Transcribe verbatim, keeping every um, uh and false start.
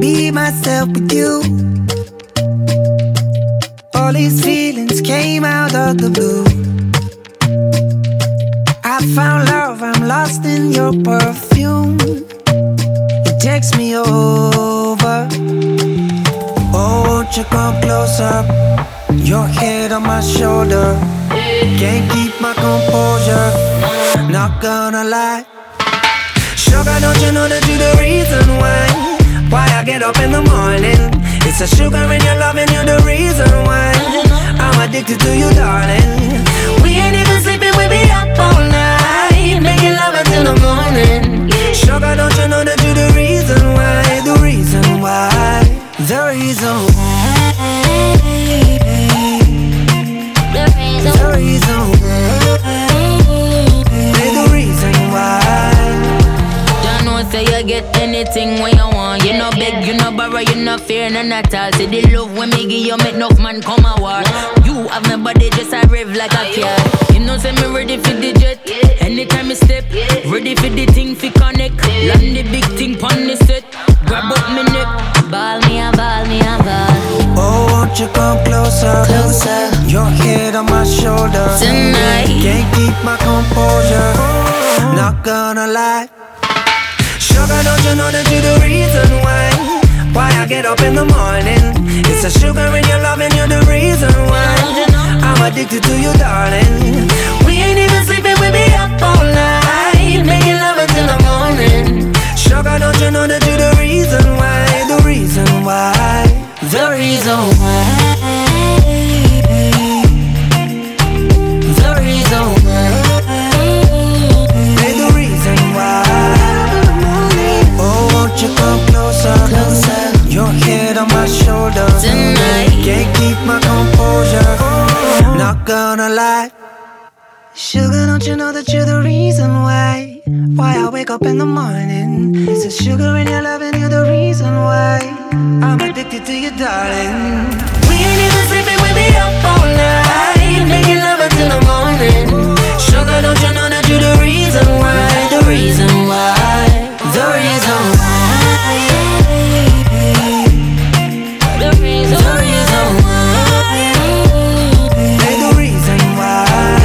be myself with you. All these feelings came out of the blue. I found love, I'm lost in your perfume. It takes me over. Oh, won't you come closer? Your head on my shoulder. Can't keep my composure, not gonna lie. Sugar, don't you know that you're the reason why Why I get up in the morning. It's the sugar in your love and you're the reason why I'm addicted to you, darling. We ain't even sleeping, we be up all night, making love until the morning. Sugar, don't you know that you're the reason why, the reason why, the reason why, the reason why, the reason why. Don't know say you get anything when you want. You no beg, you no borrow, you no fear, none at all. See the love when me give you, make enough man come a war. You have my body just a rev like a car. You know say me ready for the jet. Anytime me step, ready for the thing fi connect. Land the big thing pon the set. Grab up me neck, ball me a ball me a ball. Oh, won't you come closer? Closer. Your head on my shoulder. Tonight. Can't keep my composure, not gonna lie. Sugar, don't you know that you're the reason why Why I get up in the morning. It's the sugar in your love and you're the reason why I'm addicted to you, darling. We ain't even sleeping, we be up all night, making love until the morning. Sugar, don't you know that you're the reason why, the reason why, the reason why, the reason why, the reason why. Oh, won't you come closer? Closer. Your head on my shoulder. Tonight. Can't keep my composure, not gonna lie. Sugar, don't you know that you're the reason why Why I wake up in the morning. It's the sugar in your love and you're the reason why I'm addicted to you, darling. We ain't even sleeping, we be up all night, making love until the morning. Sugar, don't you know that you're the reason why, the reason why, the reason why, the reason, the reason why, the reason why.